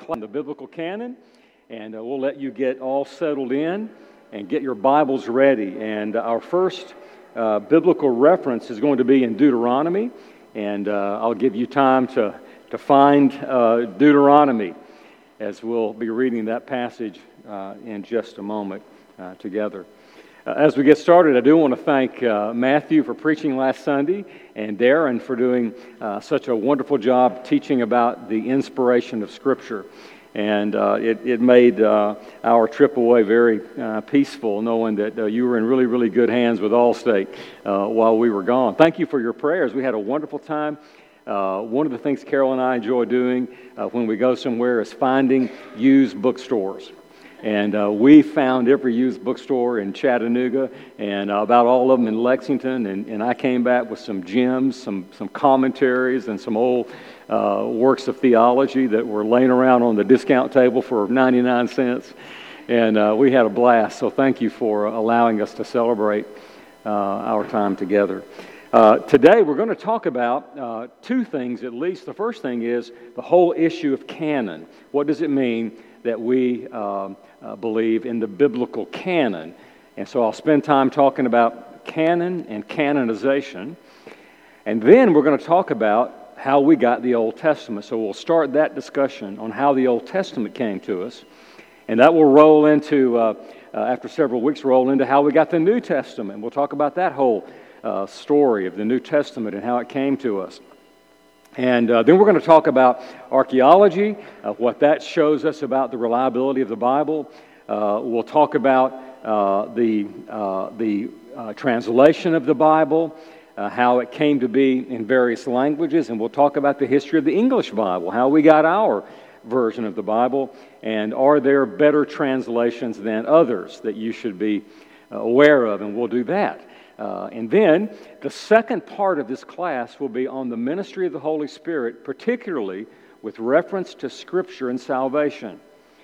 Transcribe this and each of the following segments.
the biblical canon, and we'll let you get all settled in and get your Bibles ready. And our first biblical reference is going to be in Deuteronomy, and I'll give you time to find Deuteronomy as we'll be reading that passage in just a moment together. As we get started, I do want to thank Matthew for preaching last Sunday and Darren for doing such a wonderful job teaching about the inspiration of Scripture. And it made our trip away very peaceful, knowing that you were in really, really good hands with Allstate while we were gone. Thank you for your prayers. We had a wonderful time. One of the things Carol and I enjoy doing when we go somewhere is finding used bookstores. And we found every used bookstore in Chattanooga and about all of them in Lexington. And I came back with some gems, some commentaries, and some old works of theology that were laying around on the discount table for 99 cents. And we had a blast. So thank you for allowing us to celebrate our time together. Today we're going to talk about two things at least. The first thing is the whole issue of canon. What does it mean that we believe in the biblical canon? And so I'll spend time talking about canon and canonization. And then we're going to talk about how we got the Old Testament. So we'll start that discussion on how the Old Testament came to us. And that will roll into, after several weeks, roll into how we got the New Testament. We'll talk about that whole story of the New Testament and how it came to us. And then we're going to talk about archaeology, what that shows us about the reliability of the Bible. We'll talk about the translation of the Bible, how it came to be in various languages, and we'll talk about the history of the English Bible, how we got our version of the Bible, and are there better translations than others that you should be aware of, and we'll do that. And then the second part of this class will be on the ministry of the Holy Spirit, particularly with reference to Scripture and salvation.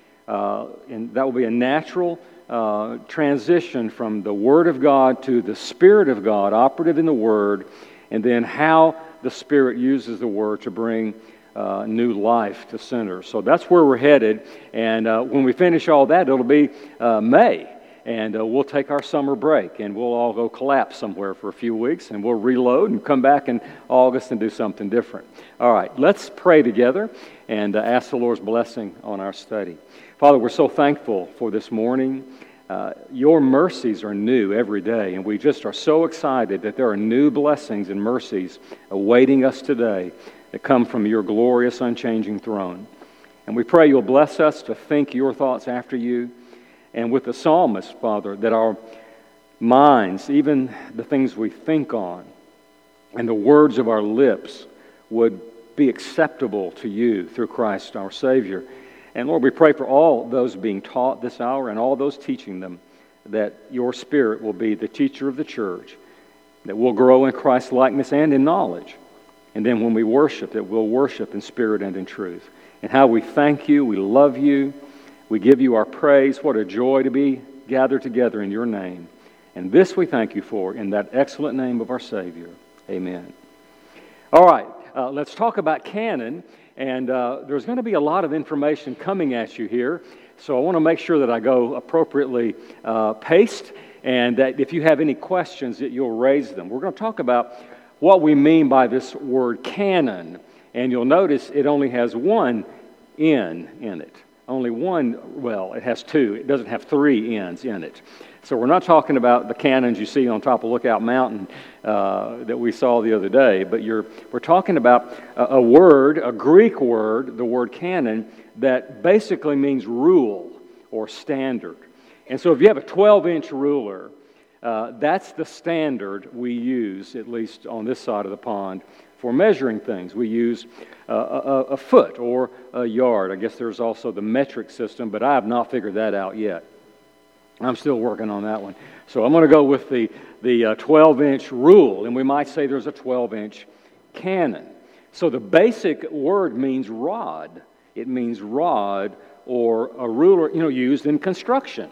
And that will be a natural transition from the Word of God to the Spirit of God operative in the Word, and then how the Spirit uses the Word to bring new life to sinners. So that's where we're headed. And when we finish all that, it'll be May. And we'll take our summer break, and we'll all go collapse somewhere for a few weeks, and we'll reload and come back in August and do something different. All right, let's pray together and ask the Lord's blessing on our study. Father, we're so thankful for this morning. Your mercies are new every day, and we just are so excited that there are new blessings and mercies awaiting us today that come from your glorious, unchanging throne. And we pray you'll bless us to think your thoughts after you. And with the psalmist, Father, that our minds, even the things we think on, and the words of our lips would be acceptable to you through Christ our Savior. And Lord, we pray for all those being taught this hour and all those teaching them, that your Spirit will be the teacher of the church, that we'll grow in Christ's likeness and in knowledge. And then when we worship, that we'll worship in spirit and in truth. And how we thank you, we love you. We give you our praise. What a joy to be gathered together in your name. And this we thank you for in that excellent name of our Savior. Amen. All right, let's talk about canon. And there's going to be a lot of information coming at you here. So I want to make sure that I go appropriately paced, and that if you have any questions that you'll raise them. We're going to talk about what we mean by this word canon. And you'll notice it only has one N in it. Only one, well, it has two. It doesn't have three N's in it. So we're not talking about the cannons you see on top of Lookout Mountain that we saw the other day, but we're talking about a word, a Greek word, the word canon, that basically means rule or standard. And so if you have a 12-inch ruler, that's the standard we use, at least on this side of the pond, for measuring things. We use a foot or a yard. I guess there's also the metric system, but I have not figured that out yet. I'm still working on that one. So I'm going to go with the 12-inch rule, and we might say there's a 12-inch canon. So the basic word means rod. It means rod or a ruler, used in construction.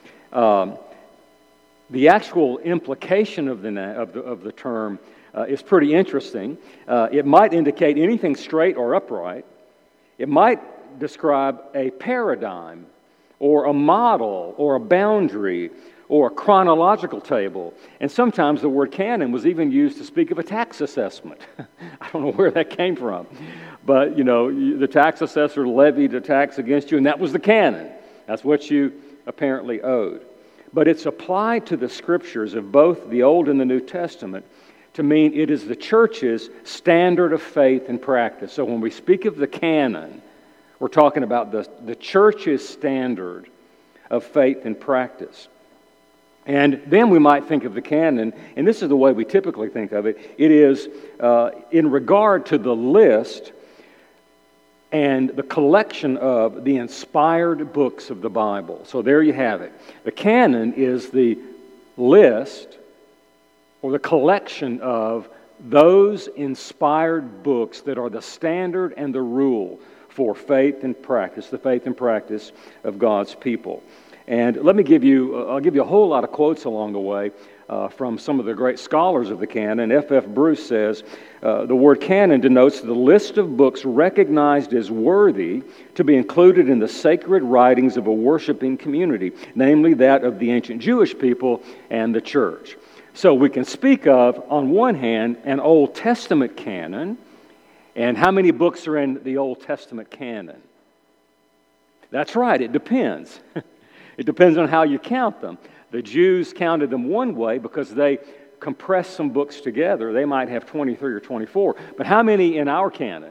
The actual implication of the term is pretty interesting. It might indicate anything straight or upright. It might describe a paradigm or a model or a boundary or a chronological table. And sometimes the word canon was even used to speak of a tax assessment. I don't know where that came from. But, the tax assessor levied a tax against you, and that was the canon. That's what you apparently owed. But it's applied to the Scriptures of both the Old and the New Testament to mean it is the church's standard of faith and practice. So when we speak of the canon, we're talking about the church's standard of faith and practice. And then we might think of the canon, and this is the way we typically think of it. It is in regard to the list and the collection of the inspired books of the Bible. So there you have it. The canon is the list or the collection of those inspired books that are the standard and the rule for faith and practice, the faith and practice of God's people. And I'll give you a whole lot of quotes along the way from some of the great scholars of the canon. F.F. Bruce says, the word canon denotes the list of books recognized as worthy to be included in the sacred writings of a worshiping community, namely that of the ancient Jewish people and the church. So we can speak of, on one hand, an Old Testament canon. And how many books are in the Old Testament canon? That's right, it depends. It depends on how you count them. The Jews counted them one way because they compressed some books together. They might have 23 or 24. But how many in our canon?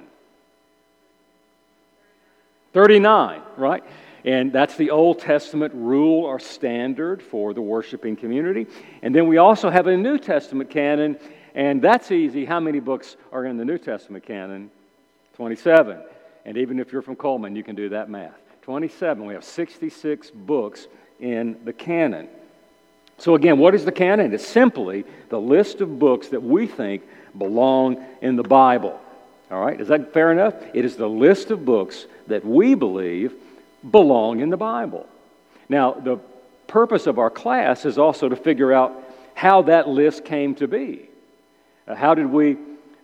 39, right? And that's the Old Testament rule or standard for the worshiping community. And then we also have a New Testament canon, and that's easy. How many books are in the New Testament canon? 27. And even if you're from Coleman, you can do that math. 27. We have 66 books in the canon. So again, what is the canon? It's simply the list of books that we think belong in the Bible. All right? Is that fair enough? It is the list of books that we believe belong in the Bible. Now, the purpose of our class is also to figure out how that list came to be. How did we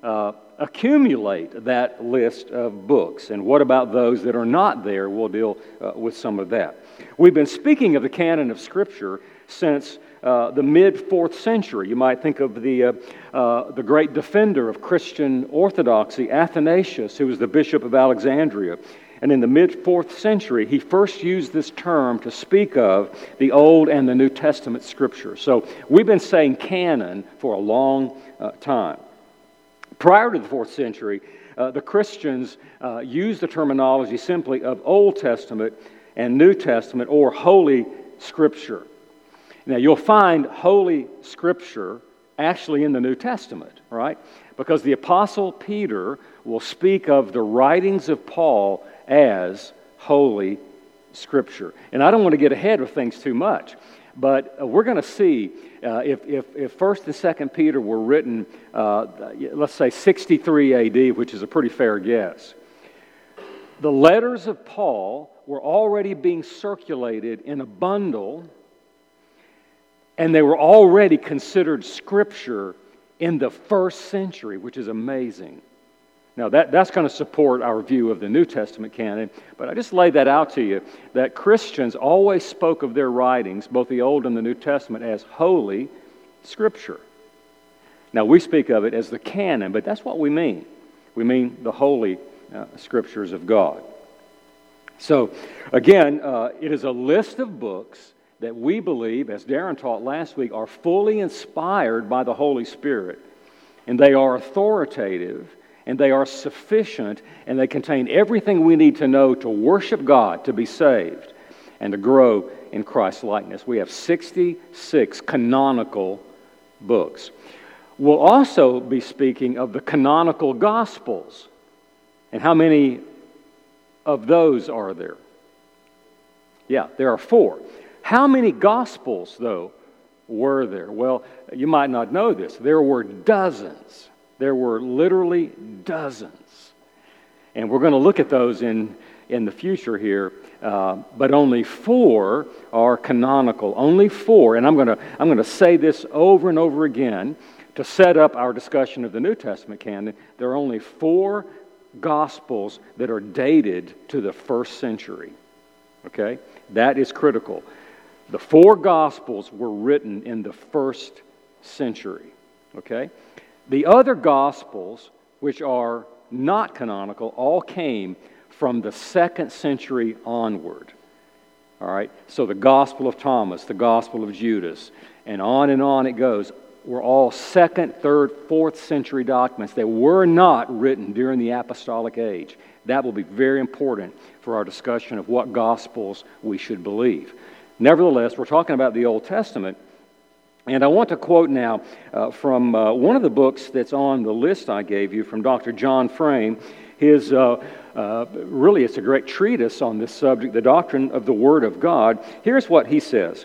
accumulate that list of books? And what about those that are not there? We'll deal with some of that. We've been speaking of the canon of Scripture since the mid-4th century. You might think of the great defender of Christian orthodoxy, Athanasius, who was the Bishop of Alexandria. And in the mid-4th century, he first used this term to speak of the Old and the New Testament Scripture. So we've been saying canon for a long time. Prior to the 4th century, the Christians used the terminology simply of Old Testament and New Testament, or Holy Scripture. Now, you'll find Holy Scripture actually in the New Testament, right? Because the Apostle Peter will speak of the writings of Paul as Holy Scripture. And I don't want to get ahead of things too much, but we're going to see if 1st and 2nd Peter were written, let's say 63 A.D., which is a pretty fair guess. The letters of Paul were already being circulated in a bundle, and they were already considered Scripture in the 1st century, which is amazing. Now, that's going to support our view of the New Testament canon, but I just laid that out to you, that Christians always spoke of their writings, both the Old and the New Testament, as Holy Scripture. Now, we speak of it as the canon, but that's what we mean. We mean the Holy Scriptures of God. So, again, it is a list of books that we believe, as Darren taught last week, are fully inspired by the Holy Spirit, and they are authoritative, and they are sufficient, and they contain everything we need to know to worship God, to be saved, and to grow in Christ's likeness. We have 66 canonical books. We'll also be speaking of the canonical Gospels. And how many of those are there? Yeah, there are 4. How many Gospels, though, were there? Well, you might not know this. There were dozens. There were literally dozens. And we're going to look at those in the future here. But only 4 are canonical. Only 4. And I'm going to say this over and over again to set up our discussion of the New Testament canon. There are only 4 Gospels that are dated to the first century. Okay? That is critical. The 4 Gospels were written in the first century. Okay? The other Gospels, which are not canonical, all came from the 2nd century onward. All right? So the Gospel of Thomas, the Gospel of Judas, and on it goes, were all 2nd, 3rd, 4th century documents. They were not written during the apostolic age. That will be very important for our discussion of what Gospels we should believe. Nevertheless, we're talking about the Old Testament, and I want to quote now from one of the books that's on the list I gave you from Dr. John Frame. His really, it's a great treatise on this subject, the doctrine of the Word of God. Here's what he says.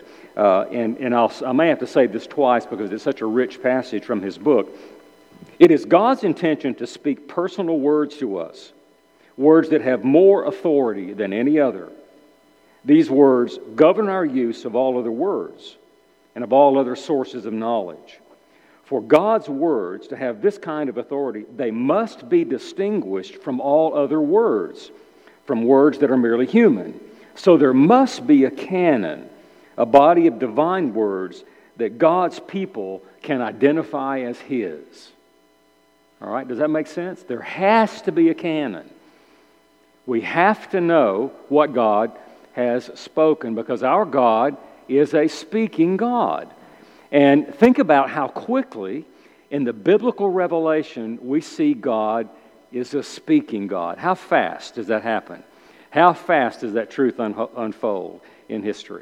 I may have to say this twice because it's such a rich passage from his book. It is God's intention to speak personal words to us, words that have more authority than any other. These words govern our use of all other words and of all other sources of knowledge. For God's words to have this kind of authority, they must be distinguished from all other words, from words that are merely human. So there must be a canon, a body of divine words that God's people can identify as His. All right, does that make sense? There has to be a canon. We have to know what God has spoken because our God is a speaking God. And think about how quickly in the biblical revelation we see God is a speaking God. How fast does that happen? How fast does that truth unfold in history?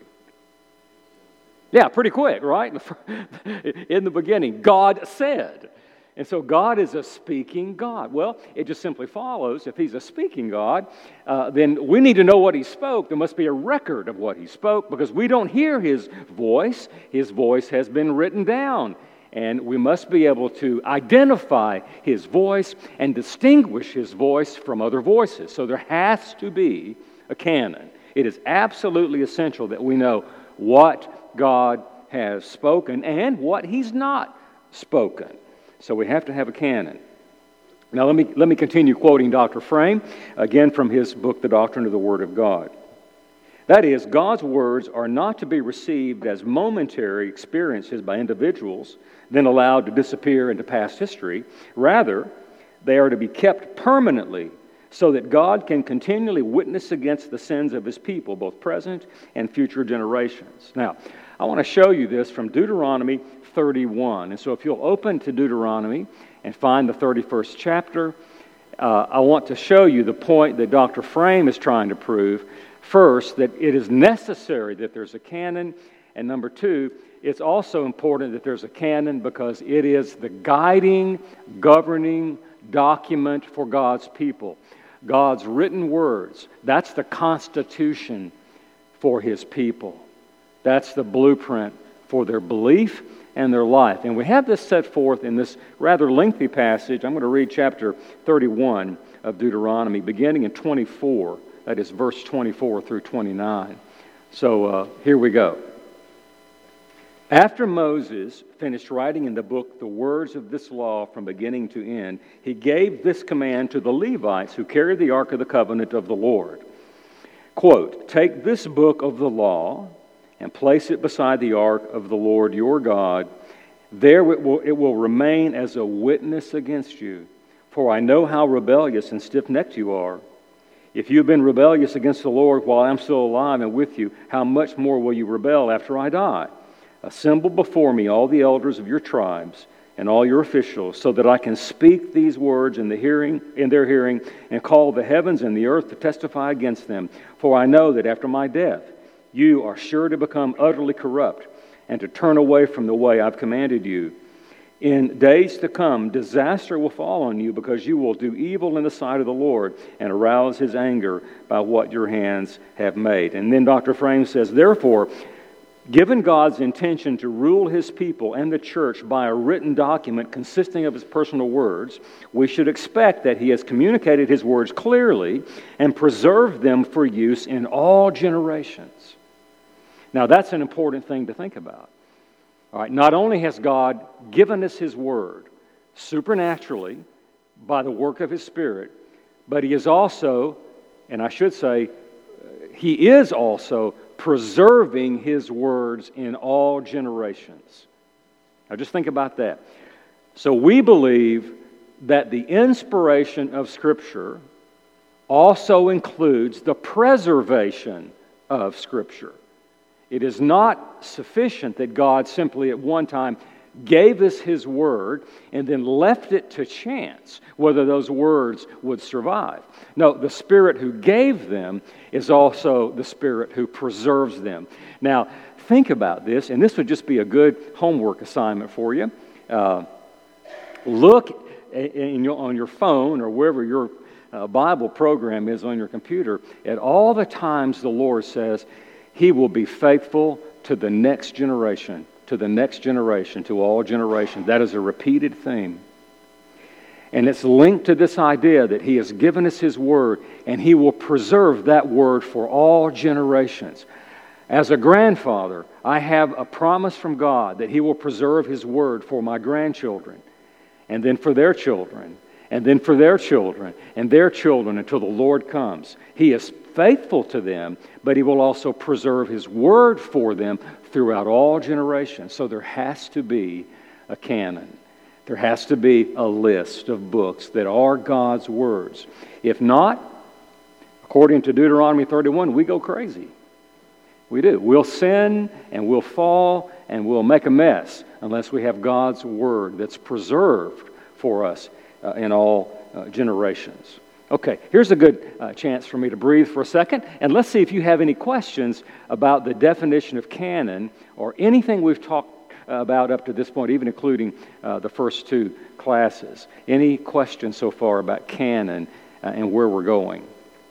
Yeah, pretty quick, right? In the beginning, God said. And so God is a speaking God. Well, it just simply follows, if He's a speaking God, then we need to know what He spoke. There must be a record of what He spoke because we don't hear His voice. His voice has been written down. And we must be able to identify His voice and distinguish His voice from other voices. So there has to be a canon. It is absolutely essential that we know what God has spoken and what He's not spoken. So we have to have a canon. Now let me continue quoting Dr. Frame, again from his book, The Doctrine of the Word of God. That is, God's words are not to be received as momentary experiences by individuals, then allowed to disappear into past history. Rather, they are to be kept permanently so that God can continually witness against the sins of His people, both present and future generations. Now, I want to show you this from Deuteronomy 31. And so if you'll open to Deuteronomy and find the 31st chapter, I want to show you the point that Dr. Frame is trying to prove. First, that it is necessary that there's a canon. And number two, it's also important that there's a canon because it is the guiding, governing document for God's people. God's written words, that's the constitution for His people. That's the blueprint for their belief and their life. And we have this set forth in this rather lengthy passage. I'm going to read chapter 31 of Deuteronomy, beginning in 24. That is verse 24 through 29. So here we go. After Moses finished writing in the book the words of this law from beginning to end, he gave this command to the Levites who carried the Ark of the Covenant of the Lord. Quote, "Take this book of the law and place it beside the ark of the Lord your God. There it will remain as a witness against you. For I know how rebellious and stiff-necked you are. If you have been rebellious against the Lord while I'm still alive and with you, how much more will you rebel after I die? Assemble before me all the elders of your tribes and all your officials, so that I can speak these words in their hearing, and call the heavens and the earth to testify against them. For I know that after my death, you are sure to become utterly corrupt and to turn away from the way I've commanded you. In days to come, disaster will fall on you because you will do evil in the sight of the Lord and arouse His anger by what your hands have made." And then Dr. Frame says, "Therefore, given God's intention to rule His people and the church by a written document consisting of His personal words, we should expect that He has communicated His words clearly and preserved them for use in all generations." Now, that's an important thing to think about. All right, not only has God given us His Word supernaturally by the work of His Spirit, but He is also, and I should say, He is also preserving His words in all generations. Now just think about that. So we believe that the inspiration of Scripture also includes the preservation of Scripture. It is not sufficient that God simply at one time gave us His Word and then left it to chance whether those words would survive. No, the Spirit who gave them is also the Spirit who preserves them. Now, think about this, and this would just be a good homework assignment for you. Look on your phone or wherever your Bible program is on your computer at all the times the Lord says He will be faithful to the next generation, to all generations. That is a repeated theme. And it's linked to this idea that He has given us His Word and He will preserve that Word for all generations. As a grandfather, I have a promise from God that He will preserve His Word for my grandchildren, and then for their children, and then for their children, and their children until the Lord comes. He is faithful to them, but He will also preserve His Word for them throughout all generations. So there has to be a canon. There has to be a list of books that are God's words. If not, according to Deuteronomy 31, we go crazy. We do. We'll sin and we'll fall and we'll make a mess unless we have God's Word that's preserved for us in all generations. Okay, here's a good chance for me to breathe for a second, and let's see if you have any questions about the definition of canon or anything we've talked about up to this point, even including the first two classes. Any questions so far about canon and where we're going?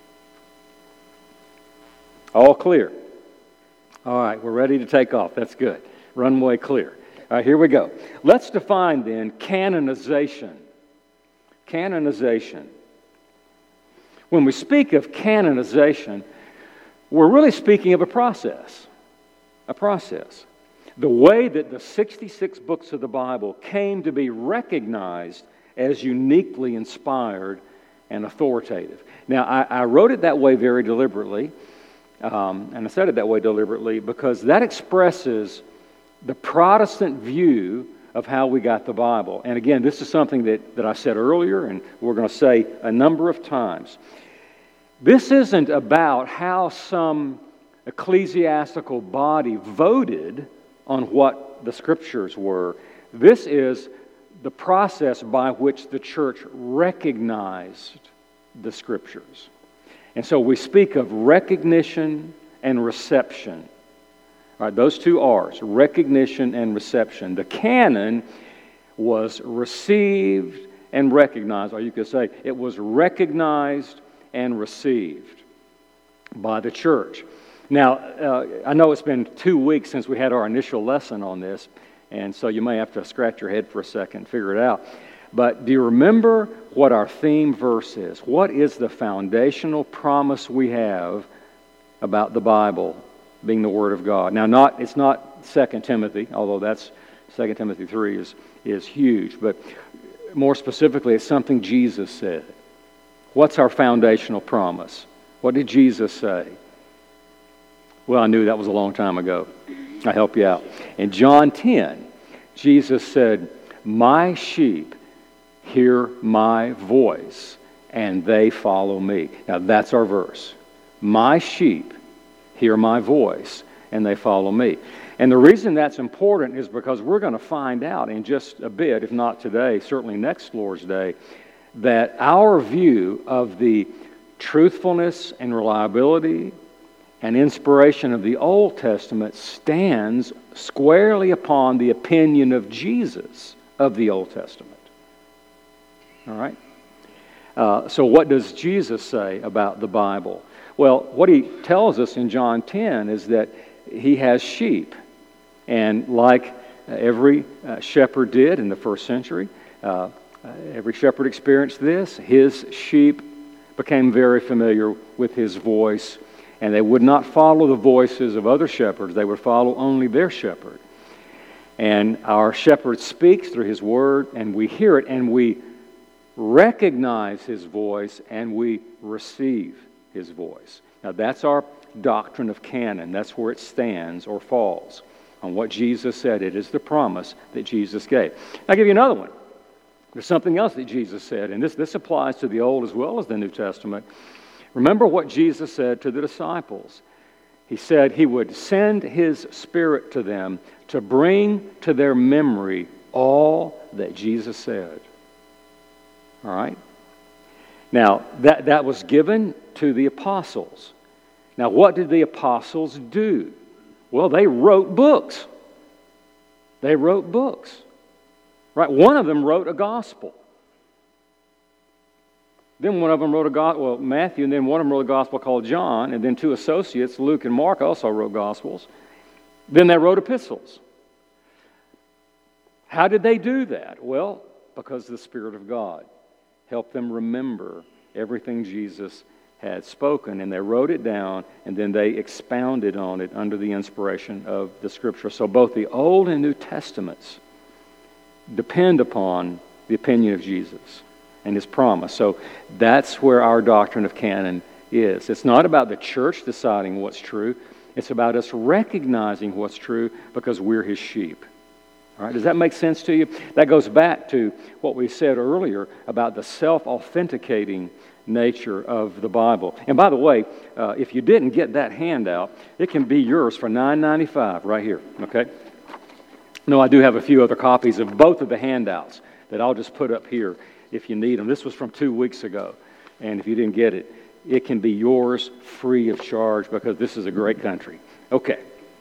All clear. All right, we're ready to take off. That's good. Runway clear. All right, here we go. Let's define then canonization. Canonization. When we speak of canonization, we're really speaking of a process. A process. The way that the 66 books of the Bible came to be recognized as uniquely inspired and authoritative. Now, I wrote it that way very deliberately, and I said it that way deliberately because that expresses the Protestant view of how we got the Bible. And again, this is something that I said earlier, and we're going to say a number of times. This isn't about how some ecclesiastical body voted on what the Scriptures were. This is the process by which the church recognized the Scriptures. And so we speak of recognition and reception. All right, those two R's, recognition and reception. The canon was received and recognized, or you could say it was recognized and received by the church. Now, I know it's been 2 weeks since we had our initial lesson on this, and so you may have to scratch your head for a second and figure it out. But do you remember what our theme verse is? What is the foundational promise we have about the Bible being the Word of God? Now, it's not 2 Timothy, although that's 2 Timothy 3 is huge, but more specifically, it's something Jesus said. What's our foundational promise? What did Jesus say? Well, I knew that was a long time ago. I'll help you out. In John 10, Jesus said, "My sheep hear my voice, and they follow me." Now, that's our verse. My sheep hear my voice, and they follow me. And the reason that's important is because we're going to find out in just a bit, if not today, certainly next Lord's Day, that our view of the truthfulness and reliability and inspiration of the Old Testament stands squarely upon the opinion of Jesus of the Old Testament. All right? So what does Jesus say about the Bible? Well, what he tells us in John 10 is that he has sheep. And like every shepherd did in the first century, every shepherd experienced this. His sheep became very familiar with his voice, and they would not follow the voices of other shepherds. They would follow only their shepherd. And our shepherd speaks through his word, and we hear it, and we recognize His voice, and we receive His voice. Now that's our doctrine of canon. That's where it stands or falls on what Jesus said. It is the promise that Jesus gave. I'll give you another one. There's something else that Jesus said, and this applies to the Old as well as the New Testament. Remember what Jesus said to the disciples. He said He would send His Spirit to them to bring to their memory all that Jesus said. All right? Now, that was given to the apostles. Now, what did the apostles do? Well, they wrote books. They wrote books. Right? One of them wrote a gospel. Then one of them wrote Matthew, and then one of them wrote a gospel called John, and then two associates, Luke and Mark, also wrote gospels. Then they wrote epistles. How did they do that? Well, because the Spirit of God helped them remember everything Jesus had spoken, and they wrote it down, and then they expounded on it under the inspiration of the Scripture. So both the Old and New Testaments depend upon the opinion of Jesus and His promise. So that's where our doctrine of canon is. It's not about the church deciding what's true. It's about us recognizing what's true because we're His sheep. All right, does that make sense to you? That goes back to what we said earlier about the self-authenticating nature of the Bible. And by the way, if you didn't get that handout, it can be yours for $9.95 right here, okay? No, I do have a few other copies of both of the handouts that I'll just put up here if you need them. This was from 2 weeks ago, and if you didn't get it, it can be yours free of charge because this is a great country. Okay.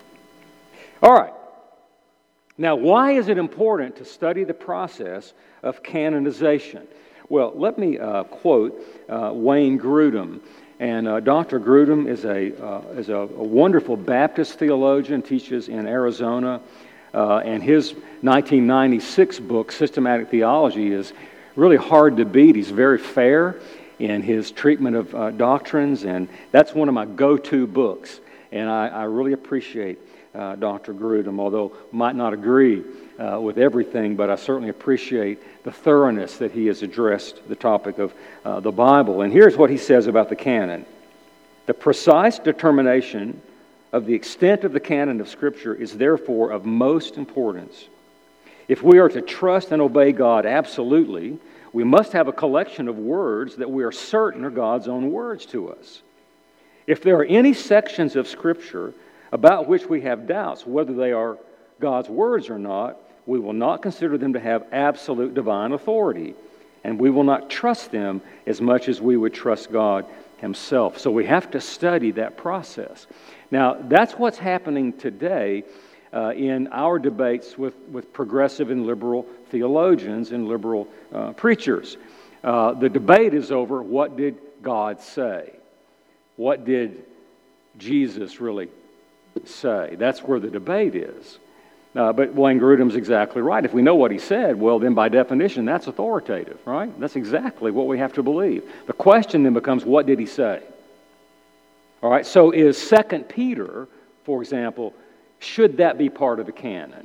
All right. Now, why is it important to study the process of canonization? Well, let me quote Wayne Grudem. And Dr. Grudem is a wonderful Baptist theologian, teaches in Arizona. And his 1996 book, Systematic Theology, is really hard to beat. He's very fair in his treatment of doctrines, and that's one of my go-to books. And I really appreciate Dr. Grudem, although I might not agree with everything, but I certainly appreciate the thoroughness that he has addressed the topic of the Bible. And here's what he says about the canon. The precise determination of the extent of the canon of Scripture is therefore of most importance. If we are to trust and obey God absolutely, we must have a collection of words that we are certain are God's own words to us. If there are any sections of Scripture about which we have doubts whether they are God's words or not, we will not consider them to have absolute divine authority, and we will not trust them as much as we would trust God Himself. So we have to study that process. Now, that's what's happening today in our debates with progressive and liberal theologians and liberal preachers. The debate is over what did God say? What did Jesus really say? That's where the debate is. But Wayne Grudem's exactly right. If we know what he said, well, then by definition, that's authoritative, right? That's exactly what we have to believe. The question then becomes, what did he say? All right, so is 2 Peter, for example, should that be part of the canon?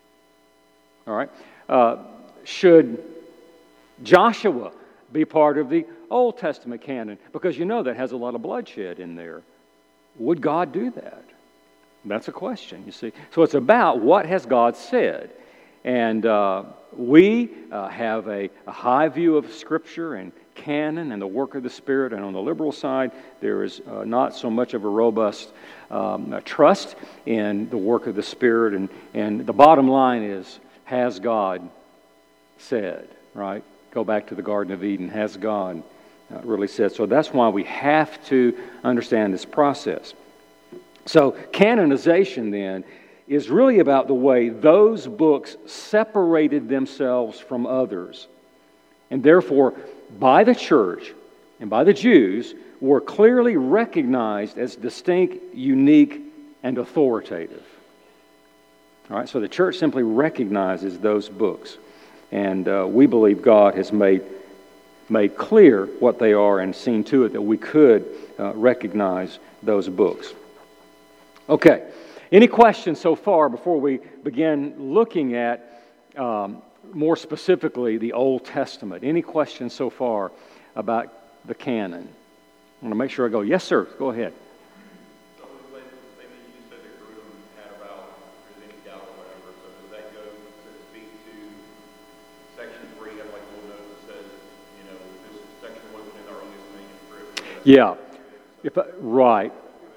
All right, should Joshua be part of the Old Testament canon? Because you know that has a lot of bloodshed in there. Would God do that? That's a question, you see. So it's about what has God said. And we have a high view of Scripture and canon and the work of the Spirit. And on the liberal side, there is not so much of a robust trust in the work of the Spirit. And the bottom line is, has God said, right? Go back to the Garden of Eden. Has God really said? So that's why we have to understand this process. So canonization then is really about the way those books separated themselves from others, and therefore by the church and by the Jews were clearly recognized as distinct, unique, and authoritative. All right, so the church simply recognizes those books, and we believe God has made clear what they are and seen to it that we could recognize those books. Okay, any questions so far before we begin looking at more specifically, the Old Testament. Any questions so far about the canon? I want to make sure I go, yes, sir, go ahead. Yeah, right.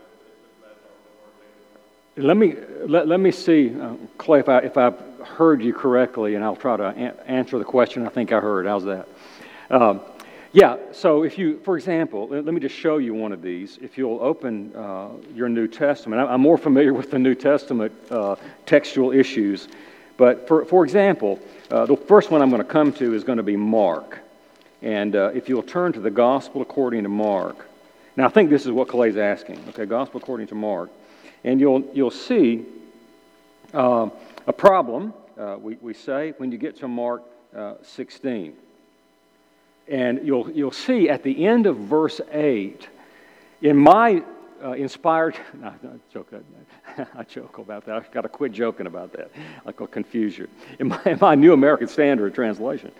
Let me see, Clay, if I've heard you correctly, and I'll try to answer the question I think I heard. How's that? Yeah. So if you, for example, let me just show you one of these. If you'll open your New Testament, I'm more familiar with the New Testament textual issues, but for example, the first one I'm going to come to is going to be Mark. And if you'll turn to the Gospel according to Mark. Now, I think this is what Clay's asking. Okay, Gospel according to Mark. And you'll see a problem, we say, when you get to Mark 16. And you'll see at the end of verse 8, in my inspired... No, I joke about that. I've got to quit joking about that. I'll confuse you. In my New American Standard translation,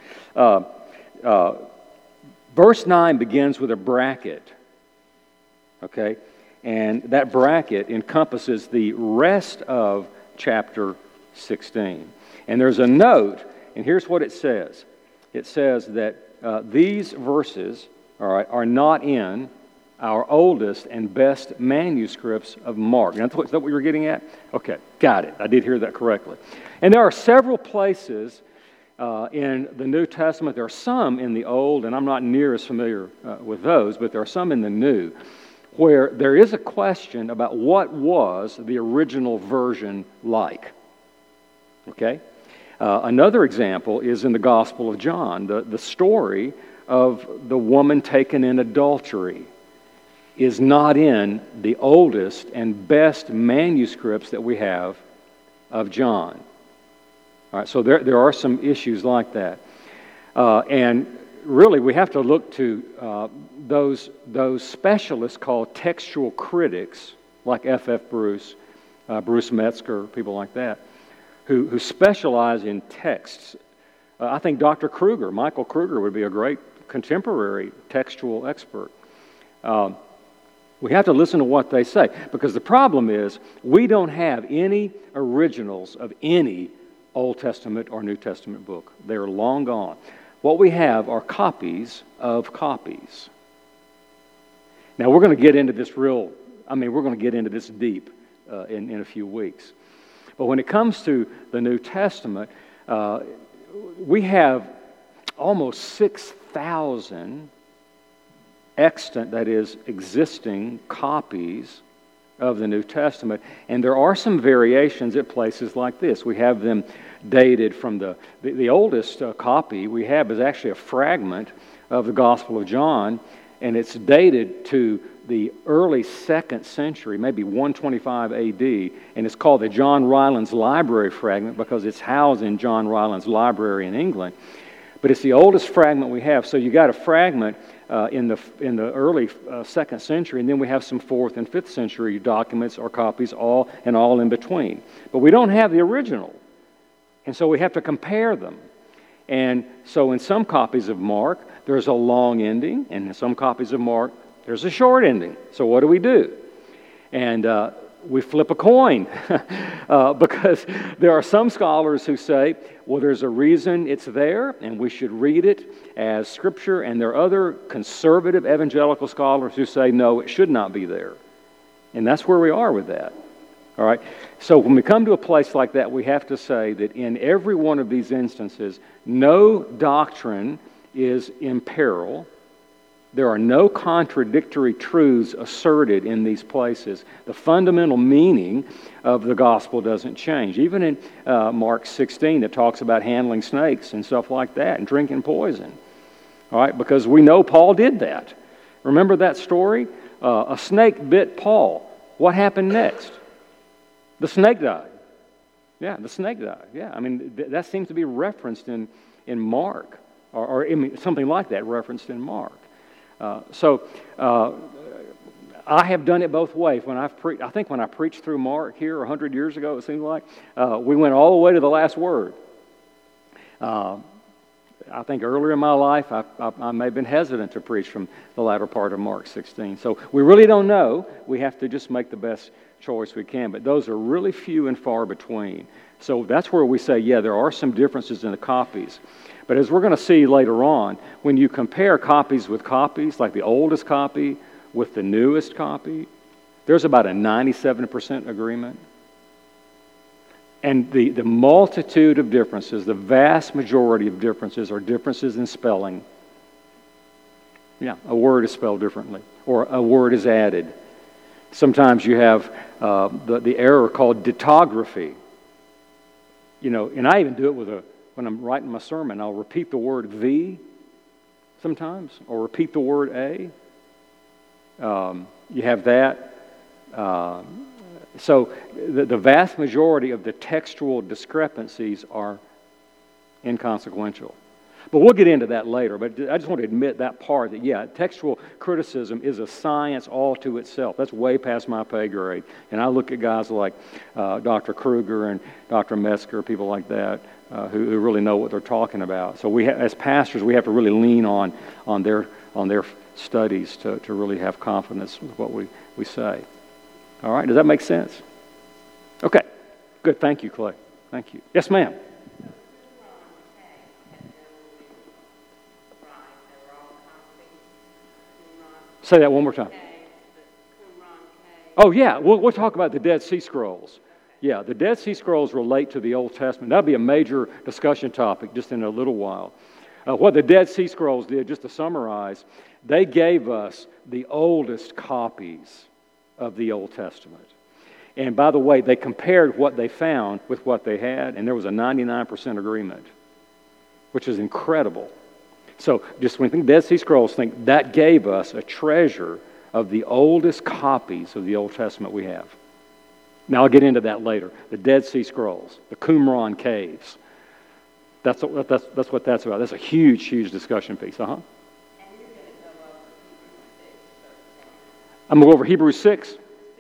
verse 9 begins with a bracket, okay? And that bracket encompasses the rest of chapter 16. And there's a note, and here's what it says. It says that these verses, all right, are not in our oldest and best manuscripts of Mark. Now, is that what you were getting at? Okay, got it. I did hear that correctly. And there are several places in the New Testament. There are some in the Old, and I'm not near as familiar with those, but there are some in the New, where there is a question about what was the original version like. Okay? Another example is in the Gospel of John. The story of the woman taken in adultery is not in the oldest and best manuscripts that we have of John. All right, so there are some issues like that. And really, we have to look to those specialists called textual critics, like F.F. Bruce, Bruce Metzger, people like that, who specialize in texts. I think Dr. Kruger, Michael Kruger, would be a great contemporary textual expert. We have to listen to what they say, because the problem is we don't have any originals of any Old Testament or New Testament book. They're long gone. What we have are copies of copies. Now, we're going to get into this we're going to get into this deep in a few weeks. But when it comes to the New Testament, we have almost 6,000 extant, that is, existing copies of the New Testament. And there are some variations at places like this. We have them dated from the oldest copy we have is actually a fragment of the Gospel of John, and it's dated to the early 2nd century, maybe 125 A.D., and it's called the John Rylands Library fragment because it's housed in John Rylands Library in England. But it's the oldest fragment we have. So you got a fragment in the early 2nd century, and then we have some 4th and 5th century documents or copies, all in between. But we don't have the original, and so we have to compare them. And so in some copies of Mark, there's a long ending, and in some copies of Mark, there's a short ending. So what do? And we flip a coin because there are some scholars who say, well, there's a reason it's there and we should read it as Scripture, and there are other conservative evangelical scholars who say, no, it should not be there. And that's where we are with that. All right? So when we come to a place like that, we have to say that in every one of these instances, no doctrine is in peril. There are no contradictory truths asserted in these places. The fundamental meaning of the gospel doesn't change. Even in Mark 16, it talks about handling snakes and stuff like that and drinking poison. All right, because we know Paul did that. Remember that story? A snake bit Paul. What happened next? The snake died. Yeah, the snake died. Yeah, I mean, that seems to be referenced in Mark, or something like that referenced in Mark. So I have done it both ways. When I think when I preached through Mark here 100 years ago, it seems like, we went all the way to the last word. I think earlier in my life, I may have been hesitant to preach from the latter part of Mark 16. So we really don't know. We have to just make the best choice we can. But those are really few and far between. So that's where we say, yeah, there are some differences in the copies. But as we're going to see later on, when you compare copies with copies, like the oldest copy with the newest copy, there's about a 97% agreement. And the multitude of differences, the vast majority of differences are differences in spelling. Yeah, a word is spelled differently, or a word is added. Sometimes you have the error called ditography. And I even do it when I'm writing my sermon. I'll repeat the word "the" sometimes, or repeat the word "a." You have that. So the vast majority of the textual discrepancies are inconsequential. But we'll get into that later. But I just want to admit that part that, yeah, textual criticism is a science all to itself. That's way past my pay grade. And I look at guys like Dr. Kruger and Dr. Metzger, people like that, who really know what they're talking about. So as pastors, we have to really lean on their studies to really have confidence with what we say. All right, does that make sense? Okay, good. Thank you, Clay. Thank you. Yes, ma'am. Say that one more time. Oh, yeah, we'll talk about the Dead Sea Scrolls. Yeah, the Dead Sea Scrolls relate to the Old Testament. That'll be a major discussion topic just in a little while. What the Dead Sea Scrolls did, just to summarize, they gave us the oldest copies of the Old Testament. And by the way, they compared what they found with what they had, and there was a 99% agreement, which is incredible. So just when you think Dead Sea Scrolls, think that gave us a treasure of the oldest copies of the Old Testament we have. Now I'll get into that later. The Dead Sea Scrolls, the Qumran caves. That's what that's about. That's a huge, huge discussion piece. I'm going to go over Hebrews 6.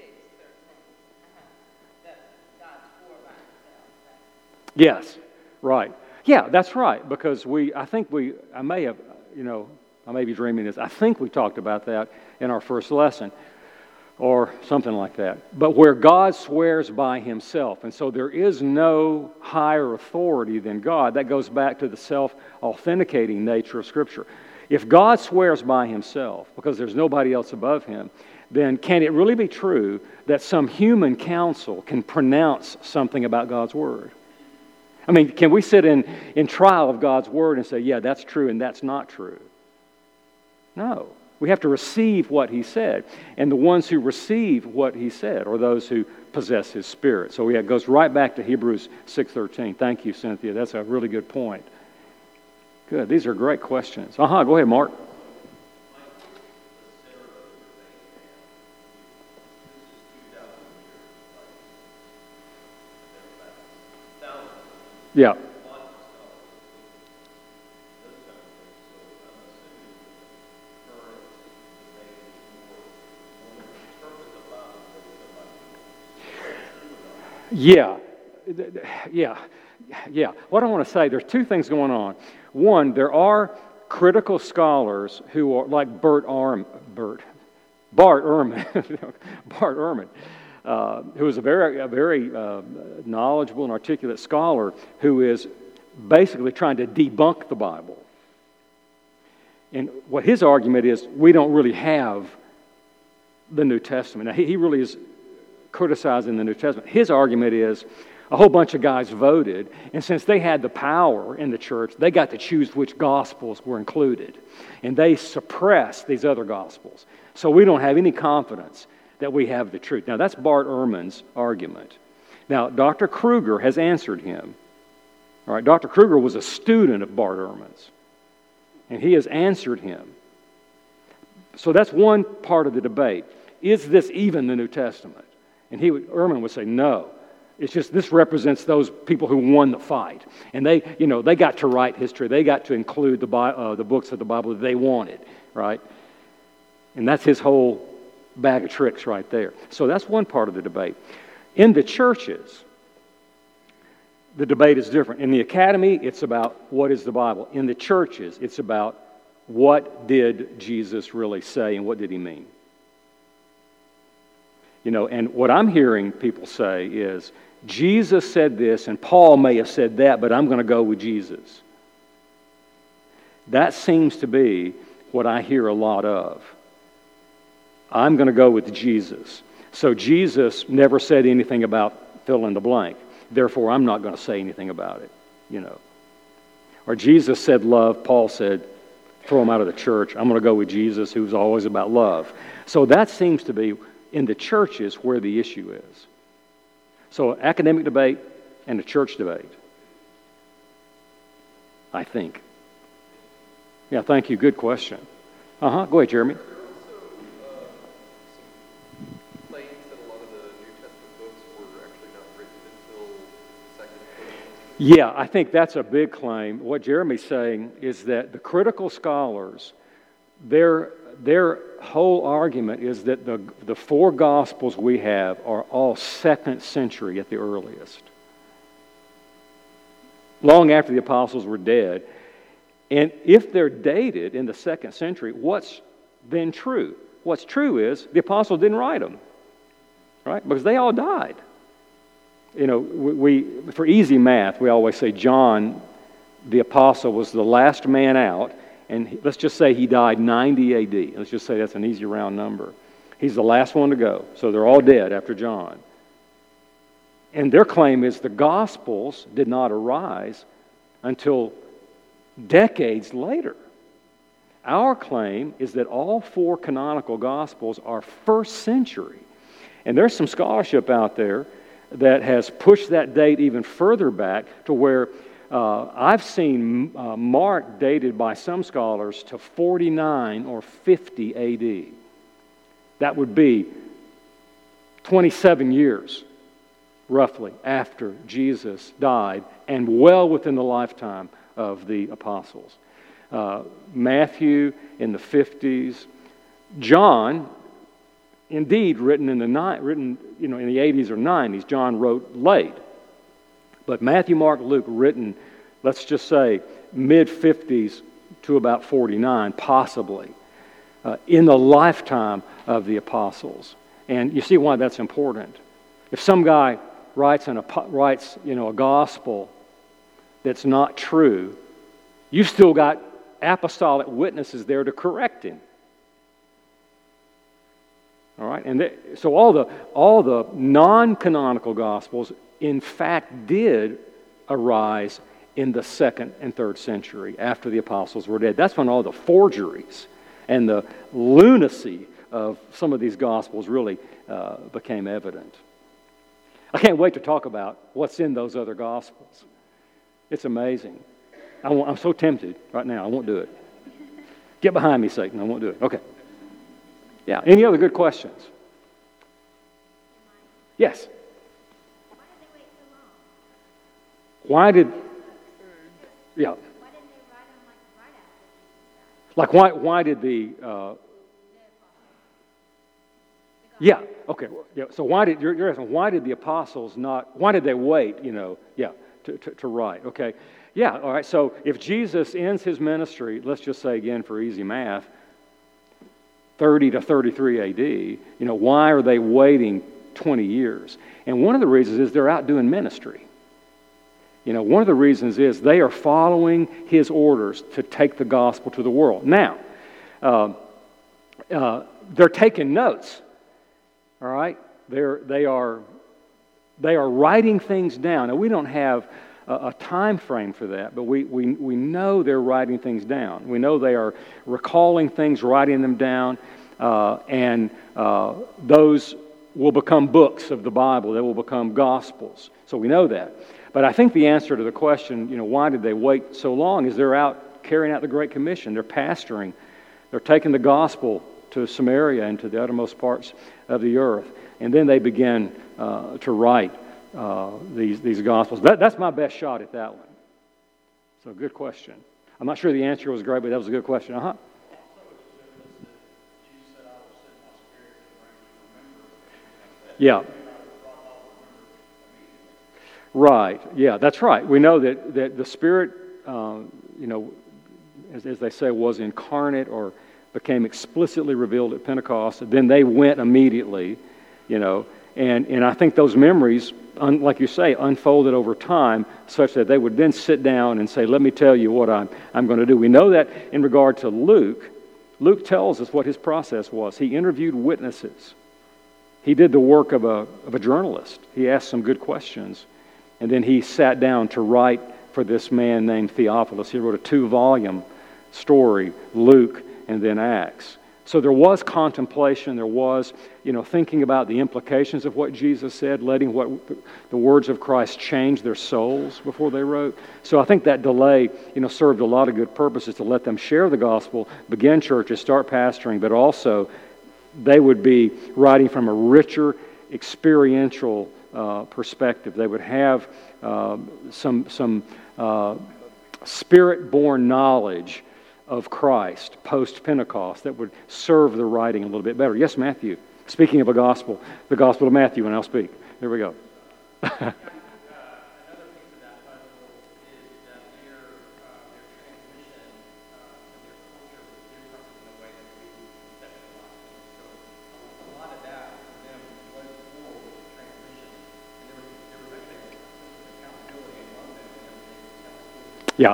Yes, right. Yeah, that's right. Because I may be dreaming this. I think we talked about that in our first lesson or something like that. But where God swears by himself, and so there is no higher authority than God. That goes back to the self-authenticating nature of Scripture. If God swears by himself, because there's nobody else above him, then can it really be true that some human counsel can pronounce something about God's Word? I mean, can we sit in trial of God's Word and say, yeah, that's true and that's not true? No. We have to receive what he said. And the ones who receive what he said are those who possess his Spirit. So it goes right back to Hebrews 6:13. Thank you, Cynthia. That's a really good point. Good. These are great questions. Go ahead, Mark. Yeah. Yeah. What I want to say, there's two things going on. One, there are critical scholars who are like Bart Ehrman, who is a very knowledgeable and articulate scholar who is basically trying to debunk the Bible. And what his argument is, we don't really have the New Testament. Now, he really is criticizing the New Testament. His argument is a whole bunch of guys voted, and since they had the power in the church, they got to choose which gospels were included. And they suppressed these other gospels. So we don't have any confidence that we have the truth. Now, that's Bart Ehrman's argument. Now, Dr. Kruger has answered him. All right, Dr. Kruger was a student of Bart Ehrman's, and he has answered him. So that's one part of the debate. Is this even the New Testament? And Ehrman would say, no. It's just this represents those people who won the fight. And they got to write history. They got to include the books of the Bible that they wanted, right? And that's his whole bag of tricks right there. So that's one part of the debate. In the churches, the debate is different. In the academy, it's about what is the Bible. In the churches, it's about what did Jesus really say and what did he mean. And what I'm hearing people say is, Jesus said this and Paul may have said that, but I'm going to go with Jesus. That seems to be what I hear a lot of. I'm going to go with Jesus. So Jesus never said anything about fill in the blank. Therefore, I'm not going to say anything about it, Or Jesus said love, Paul said throw him out of the church. I'm going to go with Jesus, who's always about love. So that seems to be in the churches where the issue is. So academic debate and a church debate, I think. Yeah, thank you. Good question. Go ahead, Jeremy. Yeah, I think that's a big claim. What Jeremy's saying is that the critical scholars, their whole argument is that the four Gospels we have are all 2nd century at the earliest. Long after the apostles were dead. And if they're dated in the 2nd century, what's then true? What's true is the apostles didn't write them, right? Because they all died. We for easy math, we always say John, the apostle, was the last man out, and let's just say he died 90 A.D. Let's just say that's an easy round number. He's the last one to go, so they're all dead after John. And their claim is the Gospels did not arise until decades later. Our claim is that all four canonical Gospels are 1st century. And there's some scholarship out there that has pushed that date even further back to where I've seen Mark dated by some scholars to 49 or 50 A.D. That would be 27 years, roughly, after Jesus died and well within the lifetime of the apostles. Matthew in the 50s. John, indeed, written in the 80s or 90s. John wrote late. But Matthew, Mark, Luke, written, let's just say, mid-50s to about 49, possibly, in the lifetime of the apostles. And you see why that's important. If some guy writes a gospel that's not true, you've still got apostolic witnesses there to correct him. All right, and so all the non-canonical Gospels, in fact, did arise in the 2nd and 3rd century after the apostles were dead. That's when all the forgeries and the lunacy of some of these Gospels really became evident. I can't wait to talk about what's in those other Gospels. It's amazing. I'm so tempted right now. I won't do it. Get behind me, Satan. I won't do it. Okay. Yeah, any other good questions? Yes? Why did... Yeah. Like, why did the... Yeah, okay. Yeah, so you're asking, why did the apostles not... Why did they wait, to write? Okay. Yeah, all right. So if Jesus ends his ministry, let's just say again for easy math, 30 to 33 A.D., why are they waiting 20 years? And one of the reasons is they're out doing ministry. One of the reasons is they are following his orders to take the gospel to the world. Now, they're taking notes, all right? They are writing things down. Now, we don't have a time frame for that, but we know they're writing things down. We know they are recalling things, writing them down, and those will become books of the Bible. They will become gospels. So we know that. But I think the answer to the question, why did they wait so long, is they're out carrying out the Great Commission. They're pastoring. They're taking the gospel to Samaria and to the uttermost parts of the earth. And then they begin to write these Gospels. That's my best shot at that one. So good question. I'm not sure the answer was great, but that was a good question. Yeah. Right. Yeah, that's right. We know that the Spirit, as they say, was incarnate or became explicitly revealed at Pentecost. Then they went immediately, and I think those memories, like you say, unfolded over time such that they would then sit down and say, let me tell you what I'm going to do. We know that in regard to Luke. Luke tells us what his process was. He interviewed witnesses. He did the work of a journalist. He asked some good questions. And then he sat down to write for this man named Theophilus. He wrote a 2-volume story, Luke and then Acts. So there was contemplation. There was, thinking about the implications of what Jesus said, letting the words of Christ change their souls before they wrote. So I think that delay, served a lot of good purposes to let them share the gospel, begin churches, start pastoring, but also they would be writing from a richer, experiential perspective. They would have some Spirit-born knowledge of Christ post-Pentecost that would serve the writing a little bit better. Yes, Matthew. Speaking of the Gospel of Matthew, and I'll speak. There we go. Yeah.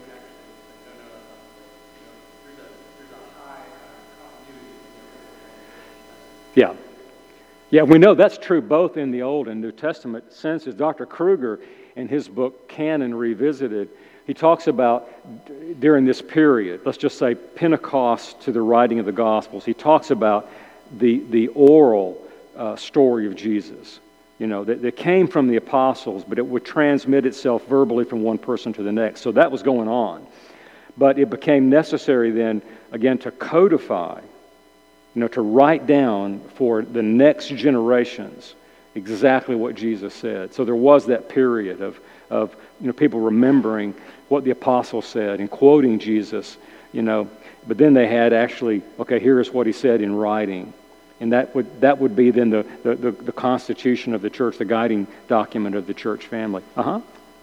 Yeah. Yeah, we know that's true both in the Old and New Testament senses. Dr. Kruger, in his book, Canon Revisited, he talks about during this period, let's just say Pentecost to the writing of the Gospels, he talks about the oral story of Jesus. That came from the apostles, but it would transmit itself verbally from one person to the next. So that was going on. But it became necessary then, again, to codify, to write down for the next generations exactly what Jesus said. So there was that period of people remembering what the apostles said and quoting Jesus, But then they had actually, okay, here's what he said in writing. And that would be then the constitution of the church, the guiding document of the church family. Uh-huh.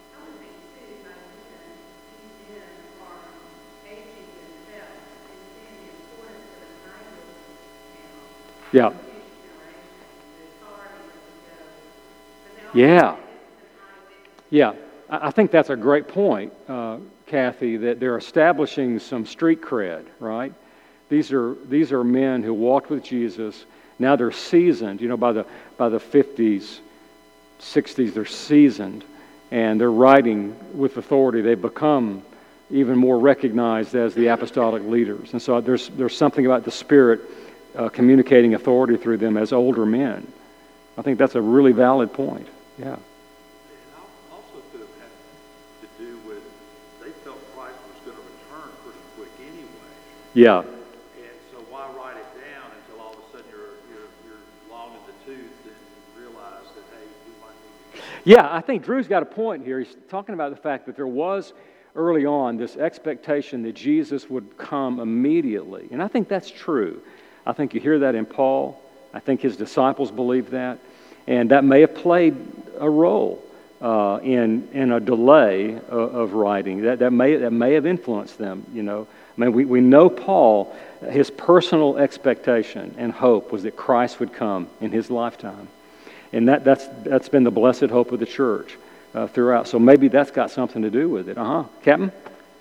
Yeah. Yeah. Yeah. I think that's a great point, Kathy, that they're establishing some street cred, right? These are men who walked with Jesus. Now they're seasoned. By the 50s, 60s, they're seasoned, and they're writing with authority. They've become even more recognized as the apostolic leaders. And so there's something about the Spirit communicating authority through them as older men. I think that's a really valid point. Yeah. It also could have had to do with they felt Christ was going to return pretty quick anyway. Yeah. And so why write it down until all of a sudden you're long in the tooth and realize that, hey, we might need to... Yeah, I think Drew's got a point here. He's talking about the fact that there was early on this expectation that Jesus would come immediately. And I think that's true. I think you hear that in Paul. I think his disciples believed that. And that may have played a role in a delay of writing. That may have influenced them, we know Paul, his personal expectation and hope was that Christ would come in his lifetime. And that's been the blessed hope of the church throughout. So maybe that's got something to do with it. Captain?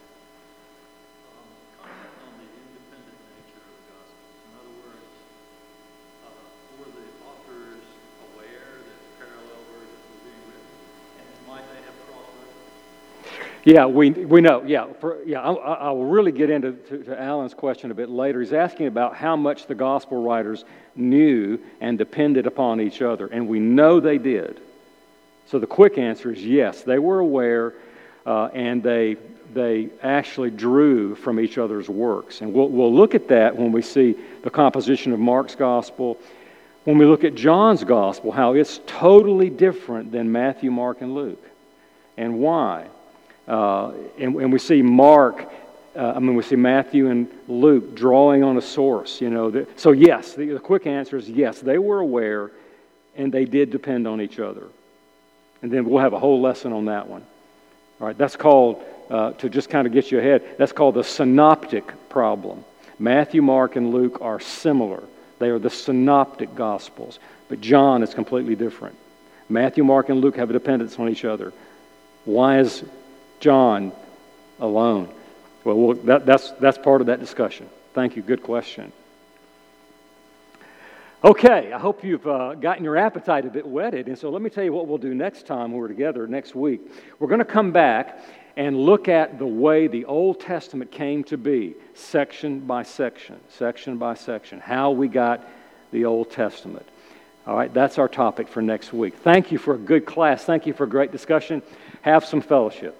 Yeah, we know. Yeah, I will really get into to Alan's question a bit later. He's asking about how much the gospel writers knew and depended upon each other, and we know they did. So the quick answer is yes, they were aware, and they actually drew from each other's works. And we'll look at that when we see the composition of Mark's gospel. When we look at John's gospel, how it's totally different than Matthew, Mark, and Luke, and why. And we see we see Matthew and Luke drawing on a source, So yes, the quick answer is yes, they were aware and they did depend on each other. And then we'll have a whole lesson on that one. All right, that's called, to just kind of get you ahead, that's called the synoptic problem. Matthew, Mark, and Luke are similar. They are the synoptic Gospels. But John is completely different. Matthew, Mark, and Luke have a dependence on each other. Why is John alone? Well, that's part of that discussion. Thank you. Good question. Okay, I hope you've gotten your appetite a bit whetted. And so let me tell you what we'll do next time we're together next week. We're going to come back and look at the way the Old Testament came to be, section by section, how we got the Old Testament. All right, that's our topic for next week. Thank you for a good class. Thank you for a great discussion. Have some fellowship.